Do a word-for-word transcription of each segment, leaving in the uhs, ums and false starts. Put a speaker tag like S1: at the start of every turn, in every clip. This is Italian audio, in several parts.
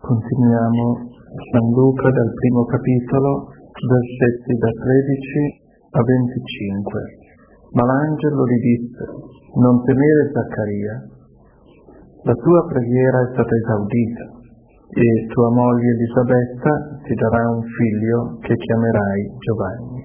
S1: Continuiamo San Luca dal primo capitolo, versetti da tredici a venticinque. Ma l'angelo gli disse: non temere, Zaccaria, la tua preghiera è stata esaudita, e tua moglie Elisabetta ti darà un figlio che chiamerai Giovanni.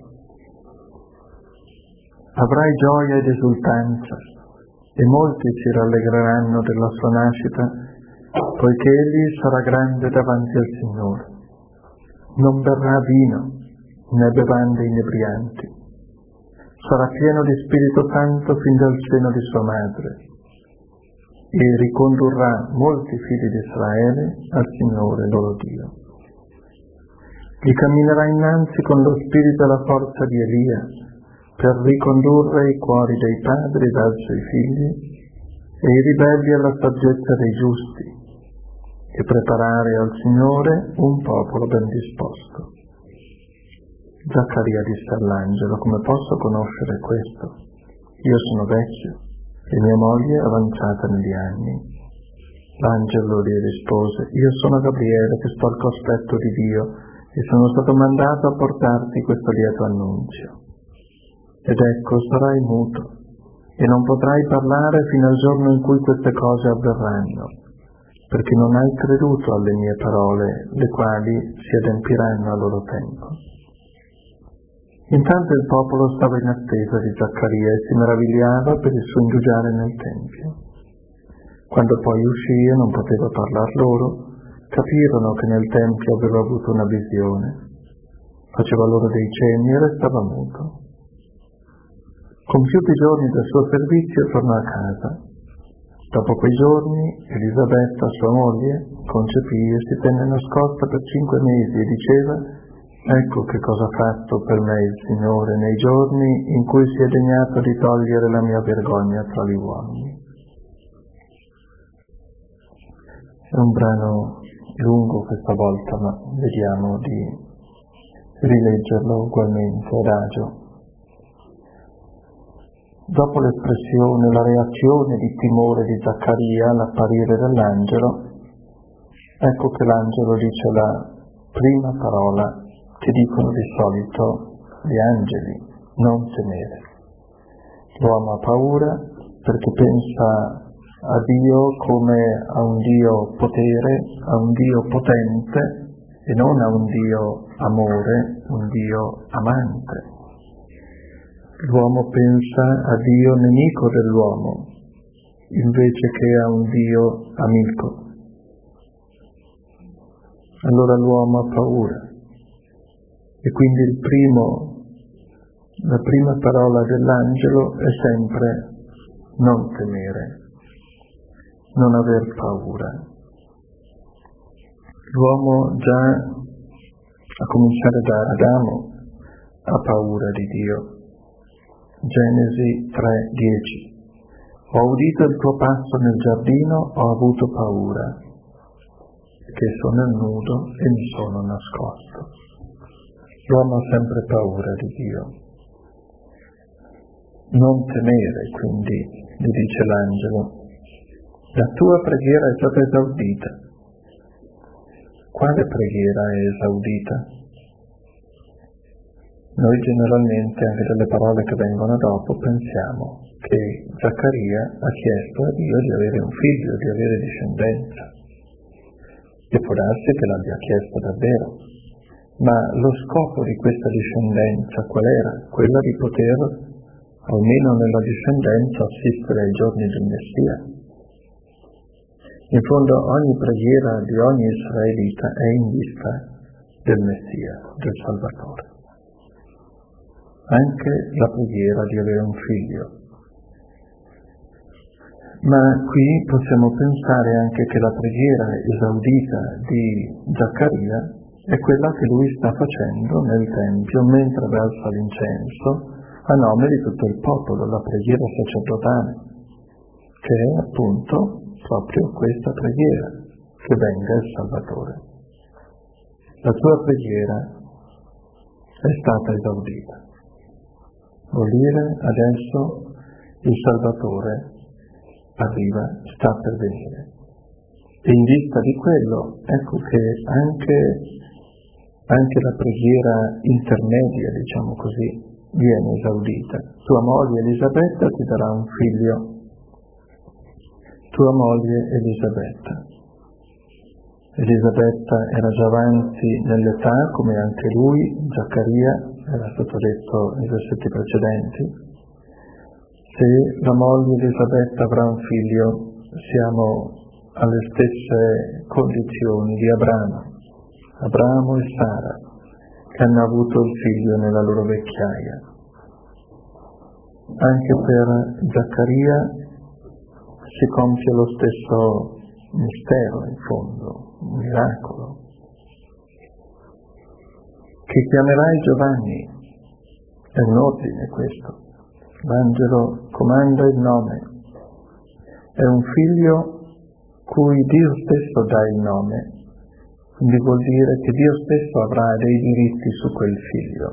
S1: Avrai gioia ed esultanza, e molti si rallegreranno della sua nascita, poiché egli sarà grande davanti al Signore. Non berrà vino, né bevande inebrianti. Sarà pieno di Spirito Santo fin dal seno di sua madre, e ricondurrà molti figli di Israele al Signore loro Dio. Gli camminerà innanzi con lo spirito e la forza di Elia, per ricondurre i cuori dei padri verso i figli e i ribelli alla saggezza dei giusti, e preparare al Signore un popolo ben disposto. Zaccaria disse all'angelo: come posso conoscere questo? Io sono vecchio e mia moglie è avanzata negli anni. L'angelo gli rispose: io sono Gabriele, che sto al cospetto di Dio, e sono stato mandato a portarti questo lieto annunzio. Ed ecco, sarai muto, e non potrai parlare fino al giorno in cui queste cose avverranno, perché non hai creduto alle mie parole, le quali si adempiranno a loro tempo. Intanto il popolo stava in attesa di Zaccaria e si meravigliava per il suo indugiare nel Tempio. Quando poi uscì e non poteva parlar loro, capirono che nel Tempio aveva avuto una visione. Faceva loro dei cenni e restava muto. Compiuti i giorni del suo servizio tornò a casa. Dopo quei giorni Elisabetta, sua moglie, concepì e si tenne nascosta per cinque mesi e diceva: ecco che cosa ha fatto per me il Signore nei giorni in cui si è degnato di togliere la mia vergogna tra gli uomini. È un brano lungo questa volta, ma vediamo di rileggerlo ugualmente adagio. Dopo l'espressione, la reazione di timore di Zaccaria all'apparire dell'angelo, ecco che l'angelo dice la prima parola che dicono di solito gli angeli: non temere. L'uomo ha paura perché pensa a Dio come a un Dio potere, a un Dio potente, e non a un Dio amore, un Dio amante. L'uomo pensa a Dio nemico dell'uomo, invece che a un Dio amico. Allora l'uomo ha paura. E quindi il primo, la prima parola dell'angelo è sempre non temere, non aver paura. L'uomo già, a cominciare da Adamo, ha paura di Dio. Genesi tre dieci. Ho udito il tuo passo nel giardino, ho avuto paura, perché sono nudo e mi sono nascosto. L'uomo ha sempre paura di Dio. Non temere, quindi, gli dice l'angelo. La tua preghiera è stata esaudita. Quale preghiera è esaudita? Noi generalmente, anche delle parole che vengono dopo, pensiamo che Zaccaria ha chiesto a Dio di avere un figlio, di avere discendenza. E può darsi che l'abbia chiesto davvero. Ma lo scopo di questa discendenza qual era? Quella di poter, almeno nella discendenza, assistere ai giorni del Messia. In fondo ogni preghiera di ogni israelita è in vista del Messia, del Salvatore. Anche la preghiera di avere un figlio. Ma qui possiamo pensare anche che la preghiera esaudita di Zaccaria è quella che lui sta facendo nel Tempio mentre versa l'incenso a nome di tutto il popolo, la preghiera sacerdotale, che è appunto proprio questa preghiera, che venga il Salvatore. La tua preghiera è stata esaudita. Vuol dire adesso il Salvatore arriva, sta per venire. E in vista di quello, ecco che anche, anche la preghiera intermedia, diciamo così, viene esaudita. Tua moglie Elisabetta ti darà un figlio, tua moglie Elisabetta. Elisabetta era già avanti nell'età, come anche lui, Zaccaria, era stato detto nei versetti precedenti. Se la moglie Elisabetta avrà un figlio, siamo alle stesse condizioni di Abramo, Abramo e Sara, che hanno avuto il figlio nella loro vecchiaia. Anche per Zaccaria si compie lo stesso mistero, in fondo, un miracolo. Che chiamerai Giovanni, è un ordine questo. L'angelo comanda il nome. È un figlio cui Dio stesso dà il nome, quindi vuol dire che Dio stesso avrà dei diritti su quel figlio.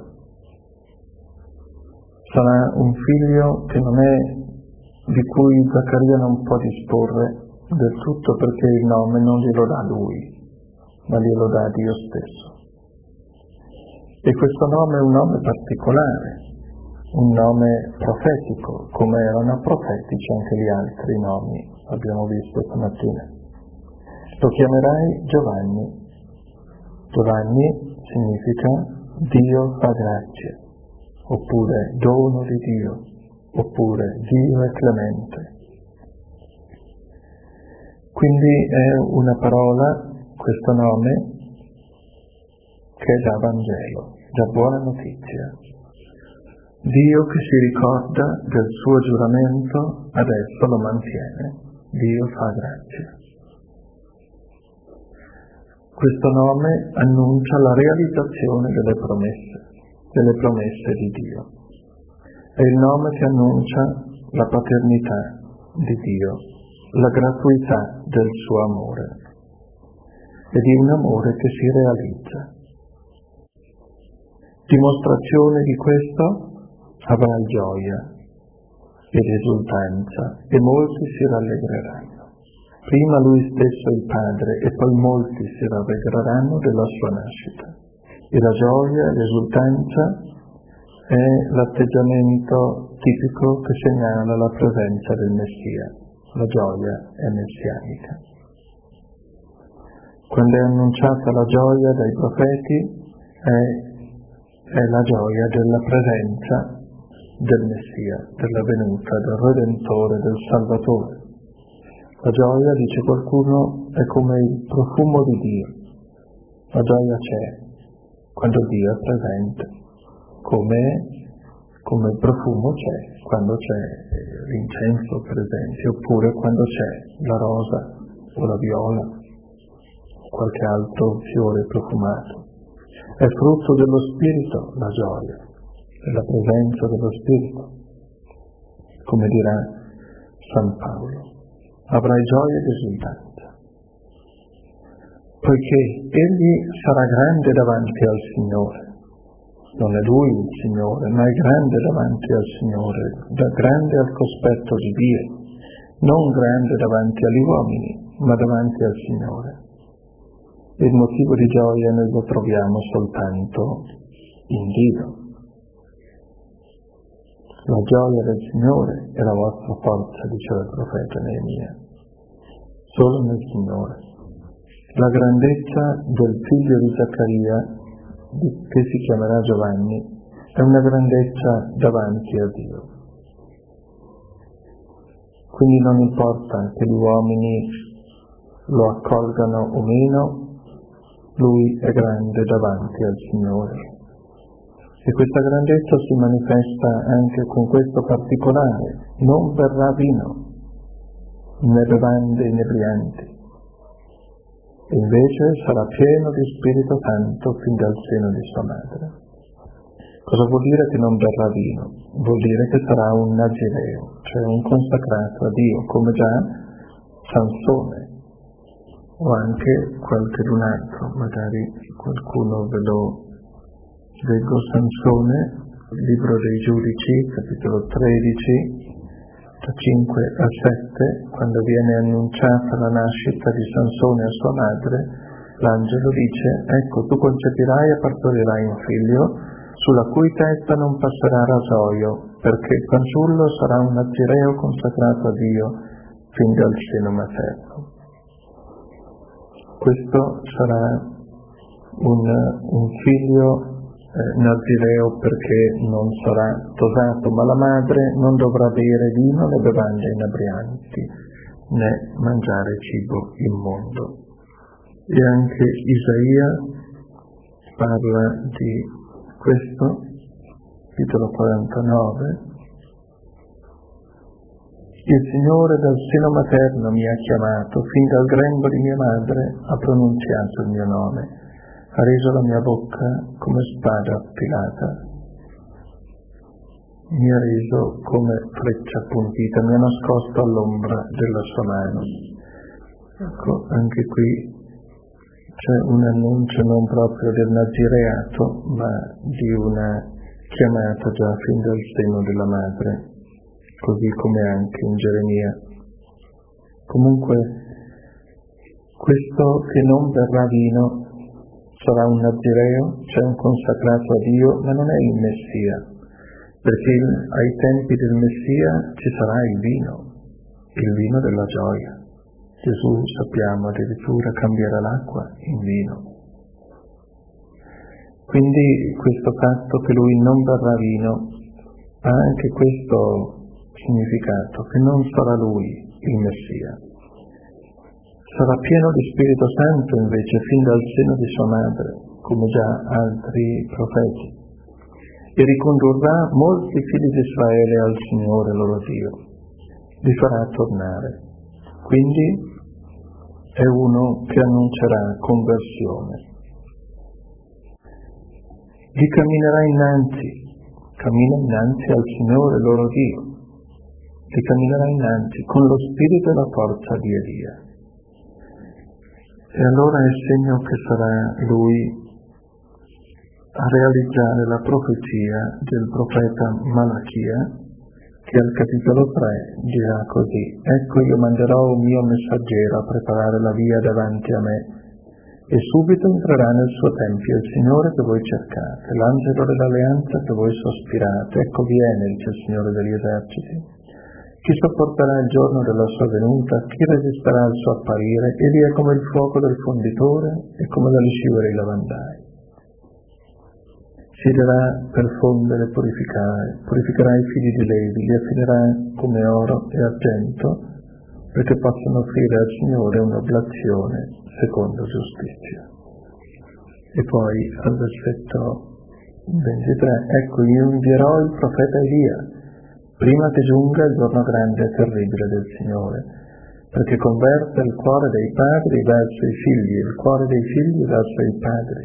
S1: Sarà un figlio che non è, di cui Zaccaria non può disporre del tutto, perché il nome non glielo dà lui, ma glielo dà Dio stesso. E questo nome è un nome particolare, un nome profetico, come erano profetici anche gli altri nomi, abbiamo visto stamattina. Lo chiamerai Giovanni. Giovanni significa Dio fa grazia, oppure dono di Dio, oppure Dio è clemente. Quindi è una parola, questo nome, che è già Vangelo, già buona notizia. Dio che si ricorda del suo giuramento, adesso lo mantiene. Dio fa grazia. Questo nome annuncia la realizzazione delle promesse, delle promesse di Dio. È il nome che annuncia la paternità di Dio, la gratuità del suo amore, e di un amore che si realizza. Dimostrazione di questo avrai gioia ed esultanza, e molti si rallegreranno. Prima lui stesso il Padre, e poi molti si rallegreranno della sua nascita. E la gioia e l'esultanza è l'atteggiamento tipico che segnala la presenza del Messia. La gioia è messianica. Quando è annunciata la gioia dai profeti, è, è la gioia della presenza del Messia, della venuta, del Redentore, del Salvatore. La gioia, dice qualcuno, è come il profumo di Dio. La gioia c'è quando Dio è presente, come, come il profumo c'è quando c'è l'incenso, per esempio, oppure quando c'è la rosa o la viola, qualche altro fiore profumato. È frutto dello Spirito la gioia, della presenza dello Spirito, come dirà San Paolo. Avrai gioia ed esultanza, poiché egli sarà grande davanti al Signore. Non è lui il Signore, ma è grande davanti al Signore, da grande al cospetto di Dio, non grande davanti agli uomini, ma davanti al Signore. E il motivo di gioia noi lo troviamo soltanto in Dio. La gioia del Signore è la vostra forza, diceva il profeta Neemia. Solo nel Signore. La grandezza del figlio di Zaccaria, che si chiamerà Giovanni, è una grandezza davanti a Dio. Quindi non importa che gli uomini lo accolgano o meno, lui è grande davanti al Signore. E questa grandezza si manifesta anche con questo particolare: non berrà vino, né bevande inebrianti, e invece sarà pieno di Spirito Santo fin dal seno di sua madre. Cosa vuol dire che non berrà vino? Vuol dire che sarà un nazireo, cioè un consacrato a Dio, come già Sansone, o anche qualche d'un altro, magari qualcuno ve lo leggo. Sansone, libro dei Giudici, capitolo tredici, da cinque a sette, quando viene annunciata la nascita di Sansone a sua madre, l'angelo dice: ecco, tu concepirai e partorirai un figlio, sulla cui testa non passerà rasoio, perché il fanciullo sarà un nazireo consacrato a Dio fin dal seno materno. Questo sarà un, un figlio eh, nazireo perché non sarà sposato, ma la madre non dovrà bere vino né bevande inebrianti, né mangiare cibo immondo. E anche Isaia parla di questo, capitolo quarantanove. Il Signore dal seno materno mi ha chiamato, fin dal grembo di mia madre ha pronunziato il mio nome, ha reso la mia bocca come spada affilata, mi ha reso come freccia appuntita, mi ha nascosto all'ombra della sua mano. Ecco, anche qui c'è un annuncio non proprio del nazireato, ma di una chiamata già fin dal seno della madre, così come anche in Geremia. Comunque, questo che non berrà vino sarà un nazireo, cioè un consacrato a Dio, ma non è il Messia, perché ai tempi del Messia ci sarà il vino, il vino della gioia. Gesù, sappiamo, addirittura cambierà l'acqua in vino. Quindi questo fatto che lui non berrà vino ha anche questo significato, che non sarà lui il Messia. Sarà pieno di Spirito Santo invece fin dal seno di sua madre, come già altri profeti, e ricondurrà molti figli di Israele al Signore loro Dio, li farà tornare. Quindi è uno che annuncerà conversione. Gli camminerà innanzi, cammina innanzi al Signore loro Dio, gli camminerà innanzi con lo spirito e la forza di Elia. E allora è segno che sarà lui a realizzare la profezia del profeta Malachia, che al capitolo tre dirà così: ecco, io manderò un mio messaggero a preparare la via davanti a me, e subito entrerà nel suo tempio il Signore che voi cercate, l'angelo dell'alleanza che voi sospirate. Ecco, viene, dice il Signore degli eserciti. Chi sopporterà il giorno della sua venuta? Chi resisterà al suo apparire? Egli è come il fuoco del fonditore e come la lisciva dei lavandai. Siederà per fondere e purificare, purificherà i figli di Levi, li affinerà come oro e argento, perché possano offrire al Signore un'oblazione secondo giustizia. E poi al versetto ventitré, ecco, io invierò il profeta Elia, prima che giunga il giorno grande e terribile del Signore, perché converte il cuore dei padri verso i figli e il cuore dei figli verso i padri.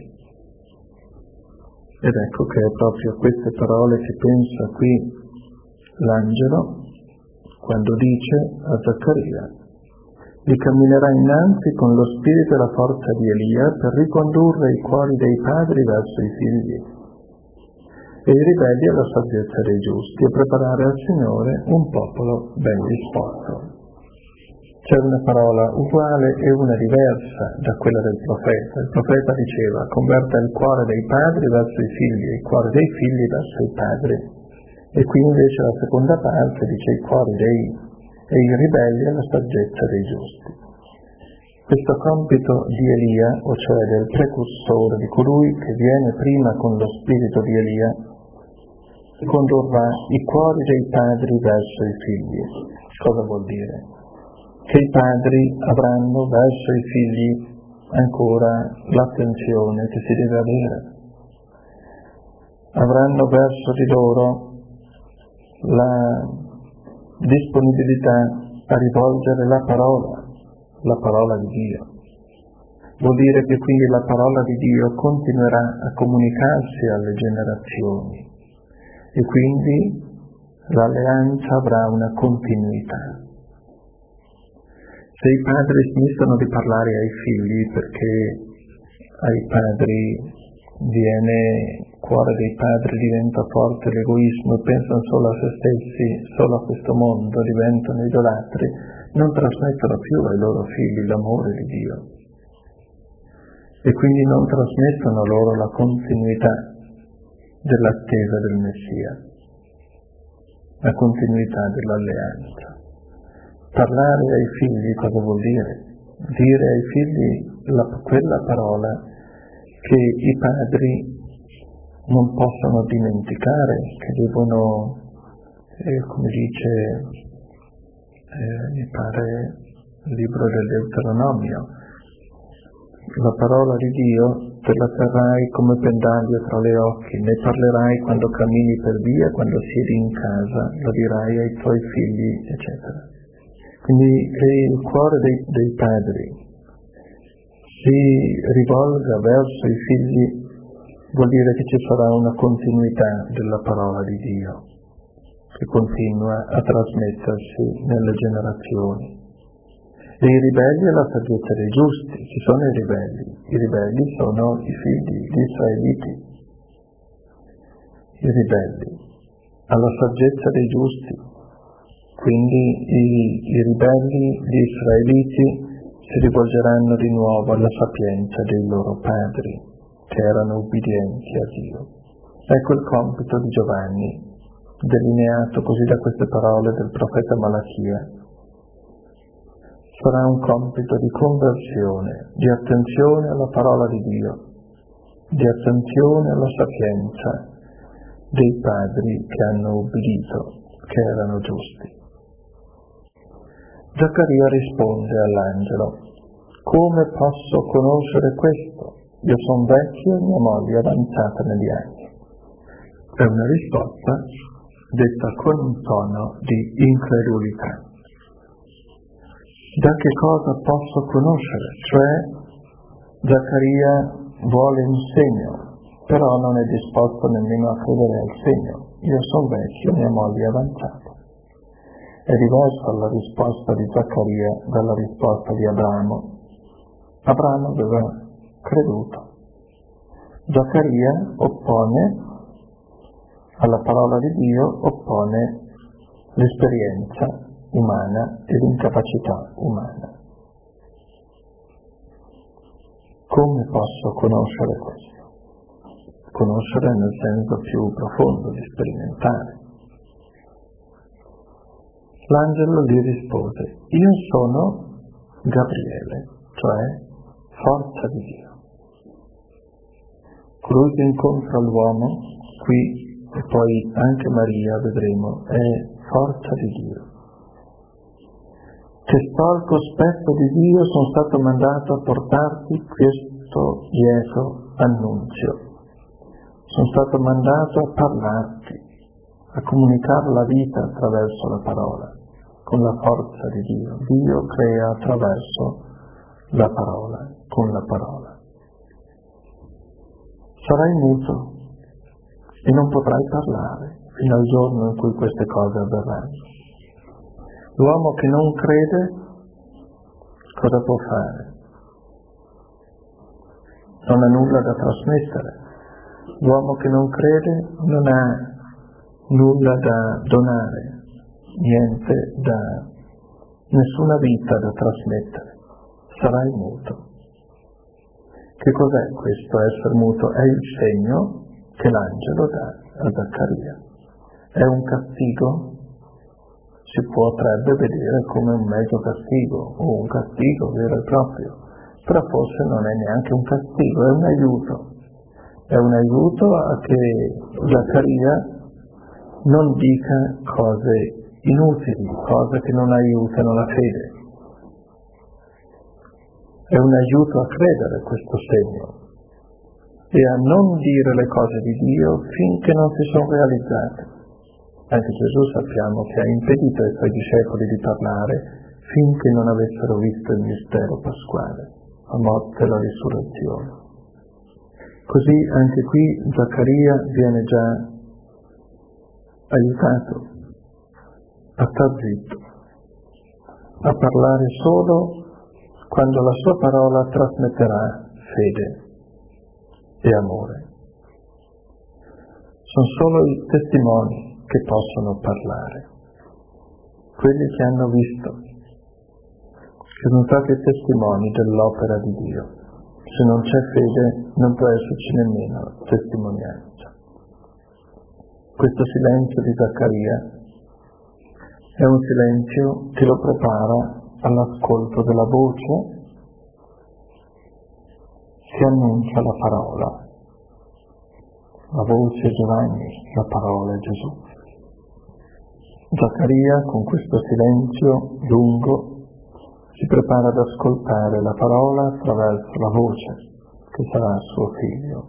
S1: Ed ecco che è proprio a queste parole che pensa qui l'angelo quando dice a Zaccaria: gli camminerà innanzi con lo spirito e la forza di Elia per ricondurre i cuori dei padri verso i figli e i ribelli alla saggezza dei giusti, e preparare al Signore un popolo ben disposto. C'è una parola uguale e una diversa da quella del profeta. Il profeta diceva: converta il cuore dei padri verso i figli e il cuore dei figli verso i padri. E qui invece la seconda parte dice i cuori dei e i ribelli alla saggezza dei giusti. Questo compito di Elia, o cioè del precursore, di colui che viene prima con lo spirito di Elia, condurrà i cuori dei padri verso i figli. Cosa vuol dire? Che i padri avranno verso i figli ancora l'attenzione che si deve avere. Avranno verso di loro la disponibilità a rivolgere la parola, la parola di Dio. Vuol dire che quindi la parola di Dio continuerà a comunicarsi alle generazioni e quindi l'alleanza avrà una continuità. Se i padri smettono di parlare ai figli perché ai padri viene cuore dei padri diventa forte l'egoismo e pensano solo a se stessi, solo a questo mondo, diventano idolatri, non trasmettono più ai loro figli l'amore di Dio e quindi non trasmettono loro la continuità dell'attesa del Messia, la continuità dell'alleanza. Parlare ai figli cosa vuol dire? Dire ai figli la, quella parola che i padri non possono dimenticare, che devono, eh, come dice, eh, mi pare, il libro del Deuteronomio, la parola di Dio te la terrai come pendaglio tra le occhi, ne parlerai quando cammini per via, quando siedi in casa, lo dirai ai tuoi figli, eccetera. Quindi che il cuore dei, dei padri si rivolga verso i figli vuol dire che ci sarà una continuità della parola di Dio, che continua a trasmettersi nelle generazioni. E i ribelli è la saggezza dei giusti, ci sono i ribelli, i ribelli sono i figli, gli israeliti, i ribelli, alla saggezza dei giusti. Quindi i, i ribelli, gli israeliti, si rivolgeranno di nuovo alla sapienza dei loro padri, che erano ubbidienti a Dio. Ecco il compito di Giovanni, delineato così da queste parole del profeta Malachia. Sarà un compito di conversione, di attenzione alla parola di Dio, di attenzione alla sapienza dei padri che hanno ubbidito, che erano giusti. Zaccaria risponde all'angelo: come posso conoscere questo? Io sono vecchio e mia moglie avanzata negli anni. È una risposta detta con un tono di incredulità. Da che cosa posso conoscere? Cioè, Zaccaria vuole un segno, però non è disposto nemmeno a credere al segno. Io sono vecchio e mia moglie è avanzata. È diversa la risposta di Zaccaria dalla risposta di Abramo. Abramo aveva creduto. Zaccaria oppone alla parola di Dio, oppone l'esperienza umana e l'incapacità umana. Come posso conoscere questo? Conoscere nel senso più profondo di sperimentare. L'angelo gli rispose: io sono Gabriele, cioè forza di Dio. Colui che incontra l'uomo qui e poi anche Maria, vedremo, è forza di Dio. Che sto al cospetto di Dio, sono stato mandato a portarti questo lieto annunzio. Sono stato mandato a parlarti, a comunicare la vita attraverso la parola, con la forza di Dio. Dio crea attraverso la parola, con la parola. Sarai muto e non potrai parlare fino al giorno in cui queste cose avverranno. L'uomo che non crede, cosa può fare? Non ha nulla da trasmettere. L'uomo che non crede non ha nulla da donare, niente da, nessuna vita da trasmettere. Sarai muto. Che cos'è questo essere muto? È il segno che l'angelo dà a Zaccaria. È un castigo? Si potrebbe vedere come un mezzo castigo, o un castigo vero e proprio, però forse non è neanche un castigo, è un aiuto. È un aiuto a che Zaccaria non dica cose inutili, cose che non aiutano la fede. È un aiuto a credere questo segno e a non dire le cose di Dio finché non si sono realizzate. Anche Gesù sappiamo che ha impedito ai suoi discepoli di parlare finché non avessero visto il mistero pasquale, la morte e la risurrezione. Così anche qui Zaccaria viene già aiutato a star zitto, a parlare solo quando la sua parola trasmetterà fede e amore. Sono solo i testimoni che possono parlare, quelli che hanno visto, che sono stati testimoni dell'opera di Dio. Se non c'è fede non può esserci nemmeno testimonianza. Questo silenzio di Zaccaria è un silenzio che lo prepara all'ascolto della voce che annuncia la parola. La voce è Giovanni, la parola è Gesù. Zaccaria, con questo silenzio lungo, si prepara ad ascoltare la parola attraverso la voce, che sarà suo figlio.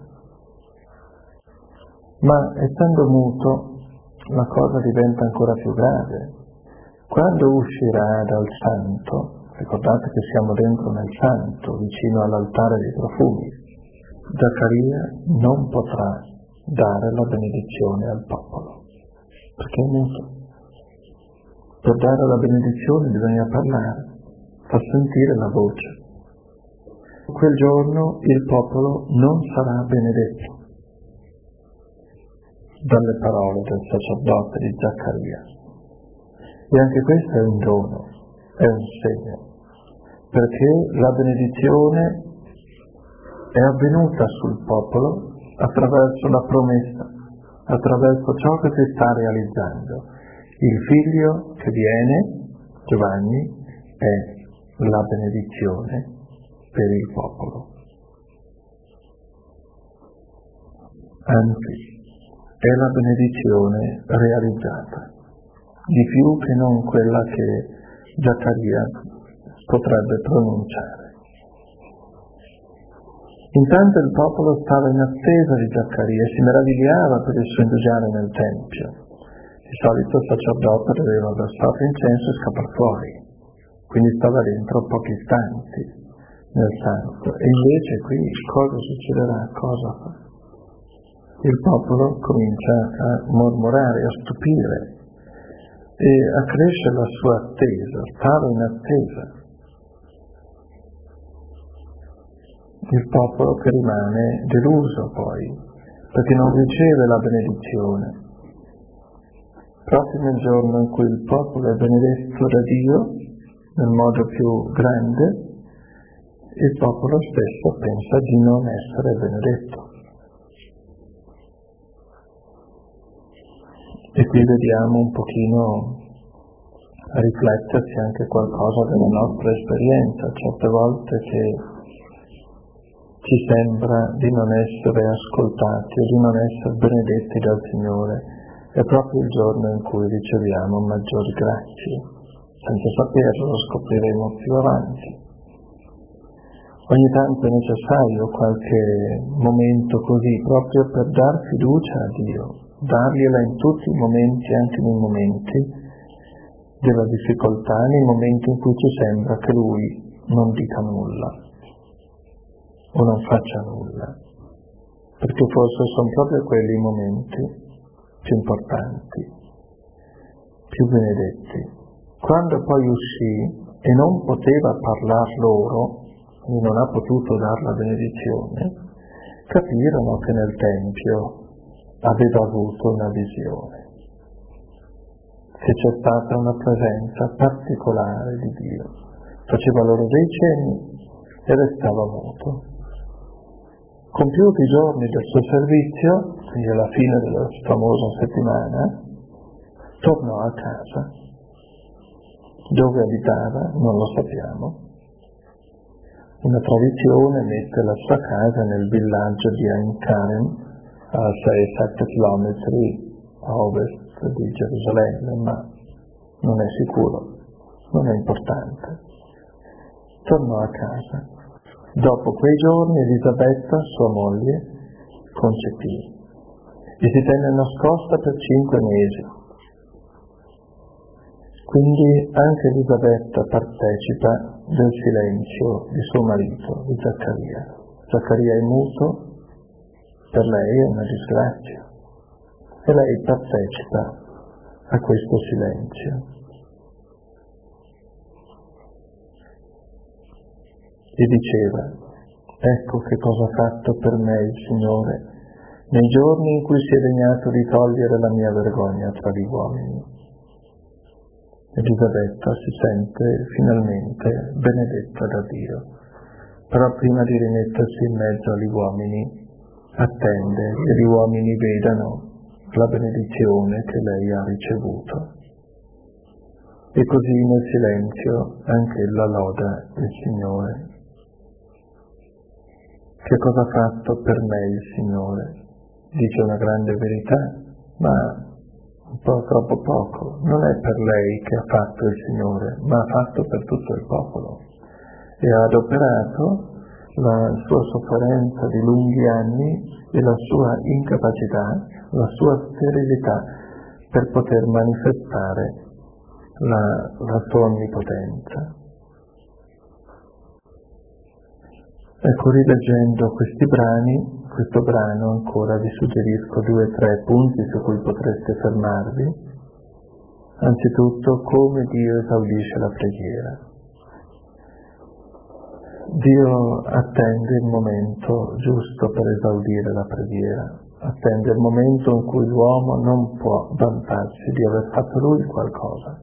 S1: Ma essendo muto, la cosa diventa ancora più grave. Quando uscirà dal santo, ricordate che siamo dentro nel santo, vicino all'altare dei profumi, Zaccaria non potrà dare la benedizione al popolo, perché è muto. Per dare la benedizione bisogna parlare, far sentire la voce. Quel giorno il popolo non sarà benedetto dalle parole del sacerdote di Zaccaria. E anche questo è un dono, è un segno, perché la benedizione è avvenuta sul popolo attraverso la promessa, attraverso ciò che si sta realizzando. Il figlio che viene, Giovanni, è la benedizione per il popolo. Anzi, è la benedizione realizzata, di più che non quella che Zaccaria potrebbe pronunciare. Intanto il popolo stava in attesa di Zaccaria e si meravigliava per il suo entusiasmo nel Tempio. Di solito il sacerdote doveva versare incenso e scappare fuori, quindi stava dentro pochi istanti nel santo. E invece qui cosa succederà? Cosa fa? Il popolo comincia a mormorare, a stupire e a crescere la sua attesa, stava in attesa. Il popolo che rimane deluso poi, perché non riceve la benedizione. Proprio nel giorno in cui il popolo è benedetto da Dio, nel modo più grande, il popolo stesso pensa di non essere benedetto. E qui vediamo un pochino a riflettersi anche qualcosa della nostra esperienza, certe volte che ci sembra di non essere ascoltati o di non essere benedetti dal Signore, è proprio il giorno in cui riceviamo maggiori grazie. Senza saperlo lo scopriremo più avanti. Ogni tanto è necessario qualche momento così, proprio per dar fiducia a Dio, dargliela in tutti i momenti, anche nei momenti della difficoltà, nei momenti in cui ci sembra che Lui non dica nulla o non faccia nulla, perché forse sono proprio quelli i momenti più importanti, più benedetti. Quando poi uscì e non poteva parlar loro, e non ha potuto dar la benedizione, capirono che nel Tempio aveva avuto una visione, che c'è stata una presenza particolare di Dio. Faceva loro dei cenni e restava muto. Compiuti i giorni del suo servizio, quindi alla fine della famosa settimana, tornò a casa. Dove abitava non lo sappiamo. Una tradizione mette la sua casa nel villaggio di Ein Karen, a sei sette chilometri a ovest di Gerusalemme, ma non è sicuro, non è importante. Tornò a casa. Dopo quei giorni Elisabetta, sua moglie, concepì e si tenne nascosta per cinque mesi. Quindi anche Elisabetta partecipa del silenzio di suo marito, di Zaccaria. Zaccaria è muto, per lei è una disgrazia, e lei partecipa a questo silenzio. E diceva: ecco che cosa ha fatto per me il Signore, nei giorni in cui si è degnato di togliere la mia vergogna tra gli uomini. Elisabetta si sente finalmente benedetta da Dio, però prima di rimettersi in mezzo agli uomini attende che gli uomini vedano la benedizione che lei ha ricevuto. E così nel silenzio anche ella loda il Signore. Che cosa ha fatto per me il Signore? Dice una grande verità, ma un po' troppo poco. Non è per lei che ha fatto il Signore, ma ha fatto per tutto il popolo. E ha adoperato la sua sofferenza di lunghi anni e la sua incapacità, la sua sterilità, per poter manifestare la, la sua onnipotenza. Ecco, rileggendo questi brani, questo brano ancora vi suggerisco due o tre punti su cui potreste fermarvi. Anzitutto, come Dio esaudisce la preghiera. Dio attende il momento giusto per esaudire la preghiera, attende il momento in cui l'uomo non può vantarsi di aver fatto lui qualcosa.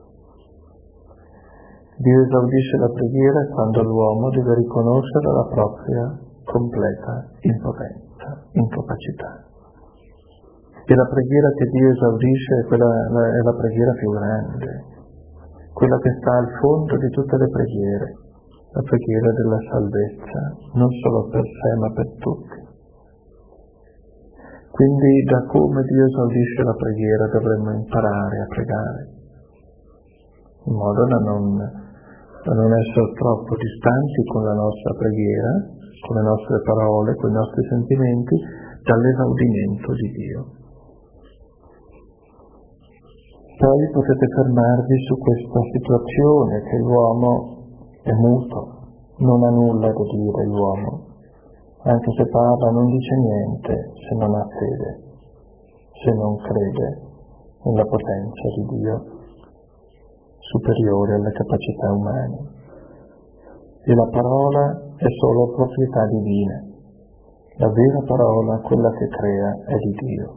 S1: Dio esaudisce la preghiera quando l'uomo deve riconoscere la propria completa impotenza, incapacità. E la preghiera che Dio esaudisce è, quella, è la preghiera più grande, quella che sta al fondo di tutte le preghiere, la preghiera della salvezza, non solo per sé ma per tutti. Quindi da come Dio esaudisce la preghiera dovremmo imparare a pregare, in modo da non, da non essere troppo distanti con la nostra preghiera, con le nostre parole, con i nostri sentimenti, dall'esaudimento di Dio. Poi potete fermarvi su questa situazione che l'uomo è muto, non ha nulla da dire l'uomo, anche se parla non dice niente se non ha fede, se non crede nella potenza di Dio, superiore alle capacità umane. E la parola è solo proprietà divina, la vera parola, quella che crea, è di Dio.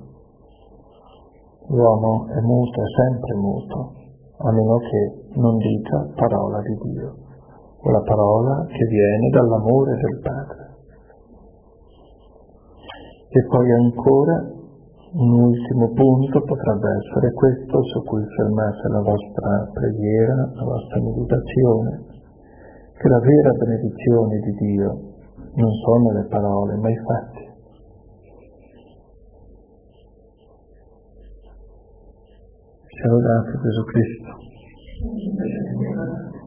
S1: L'uomo è muto, è sempre muto, a meno che non dica parola di Dio, o la parola che viene dall'amore del Padre. E poi ancora un ultimo punto potrebbe essere questo su cui fermate la vostra preghiera, la vostra meditazione, che la vera benedizione di Dio non sono le parole, ma i fatti. Sia lodato Gesù Cristo.